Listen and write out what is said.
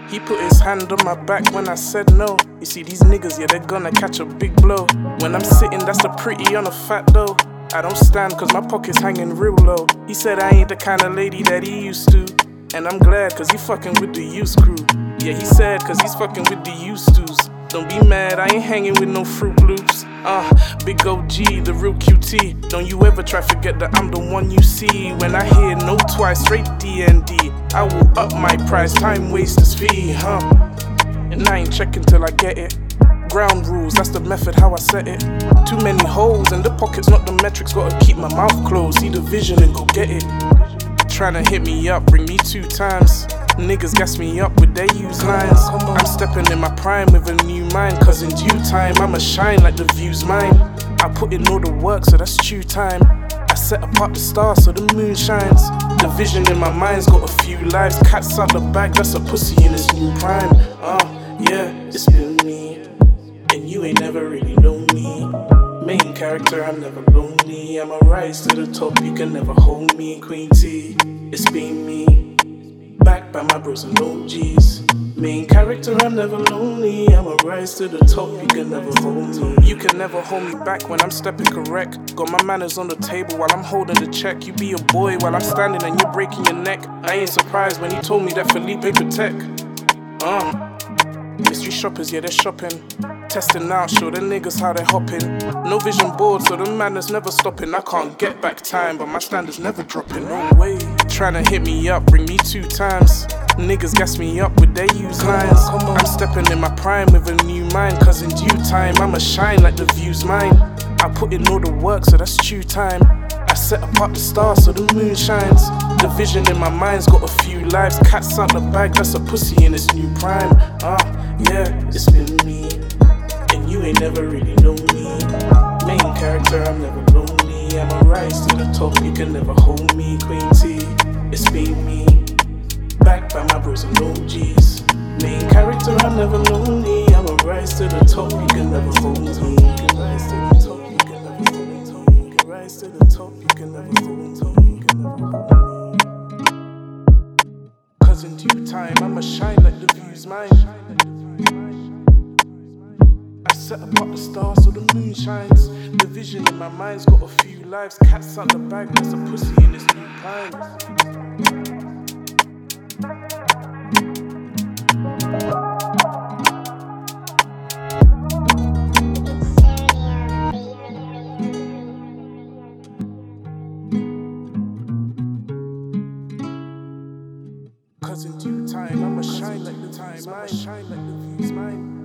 He put his hand on my back when I said no. You see these niggas, yeah, they're gonna catch a big blow. When I'm sitting, that's a pretty on a fat though. I don't stand cause my pocket's hanging real low. He said I ain't the kind of lady that he used to. And I'm glad cause he fucking with the used crew. Yeah, he said cause he's fucking with the used tos. Don't be mad, I ain't hanging with no Fruit Loops. Big OG, the real QT. Don't you ever try forget that I'm the one you see. When I hear no twice, straight DND. I will up my price, time wasters fee, And I ain't checking till I get it. Ground rules, that's the method how I set it. Too many holes in the pockets, not the metrics. Gotta keep my mouth closed, see the vision and go get it. Tryna hit me up, bring me 2 times. Niggas gas me up with their used lines. I'm stepping in my prime with a new mind. Cause in due time, I'ma shine like the view's mine. I put in all the work, so that's due time. I set apart the stars so the moon shines. The vision in my mind's got a few lives. Cats out the bag, that's a pussy in its new prime. Yeah, it's been me. And you ain't never really known me. Main character, I'm never lonely. I'ma rise to the top, you can never hold me. Queen T, it's been me. Backed by my bros and OGs. Main character, I'm never lonely. I'ma rise to the top, you can never hold me. You can never hold me back when I'm stepping correct. Got my manners on the table while I'm holding the check. You be a boy while I'm standing and you're breaking your neck. I ain't surprised when you told me that Felipe could tech. Mystery shoppers, yeah, they're shopping. Testing out, show the niggas how they hopping. No vision board, so the madness never stopping. I can't get back time, but my standards never dropping. No way. Tryna hit me up, bring me 2 times. Niggas gas me up with their used lines. I'm stepping in my prime with a new mind. Cause in due time, I'ma shine like the view's mine. I put in all the work, so that's due time. I set apart the stars so the moon shines. The vision in my mind's got a few lives. Cats out the bag, that's a pussy in its new prime. Yeah, it's been me. And you ain't never really known me. Main character, I'm never lonely. I'ma rise to the top, you can never hold me. Queen T, it's been me. Backed by my bros and OGs. Main character, I'm never lonely. I'ma rise to the top, you can never hold me. You can rise to the top, you can never hold me. You can rise to the top, you can never hold me. You can never hold me. Cause in due time, I'ma shine like the view's mine. I set apart the stars so the moon shines. The vision in my mind's got a few lives. Cats out the bag, that's a pussy in its new prime. Cause in due time, I'ma shine like the time, I'ma shine like the view's mine.